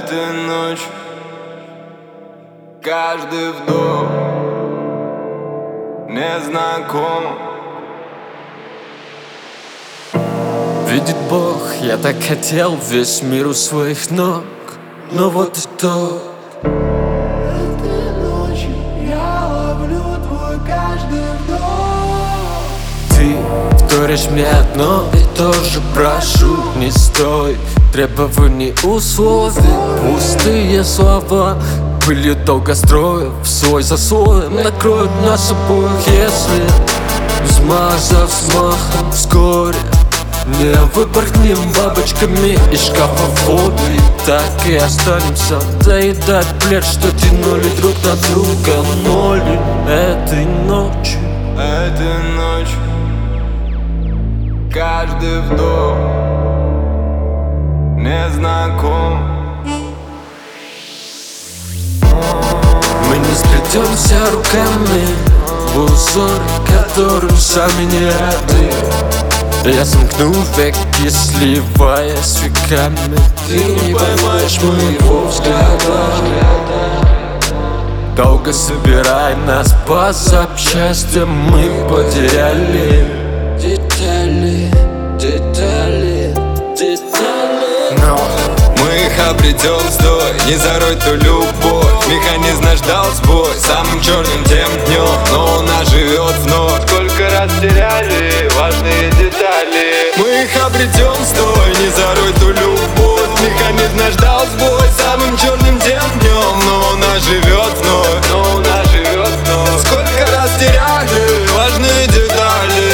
Эта ночь, каждый вдох мне знаком. Видит Бог, я так хотел весь мир у своих ног, но вот и то. Этой ночью я ловлю твой каждый вдох. Ты вторишь мне одно и то же, прошу, не стой требований условий. Пустые слова пылью долгостроев, слой за слоем накроют нас обоих. Если взмазав взмахом вскоре не выпорхнем бабочками из шкафа фобии, так и останемся доедать плед, что тянули друг на друга ноли. Этой ночью, эта ночь, каждый вдох мне знаком. мы не сплетемся руками в узоры, которые сами не рады. Я сомкну веки, сливаясь с веками. Ты не поймаешь моего взгляда. Долго собирай нас по запчастям, мы потеряли детали, детали, детали. Но мы их обретем, стой, не зарой ту любовь. Механизм наш дал сбой самым черным тем днем, но у нас живет вновь. Сколько раз теряли важные детали. Мы их обретем, стой, не зарой ту любовь. Механизм наш дал сбой самым черным тем днем, но у нас живет вновь, но у нас живет вновь. Сколько раз теряли важные детали.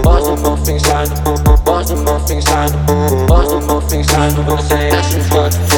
That's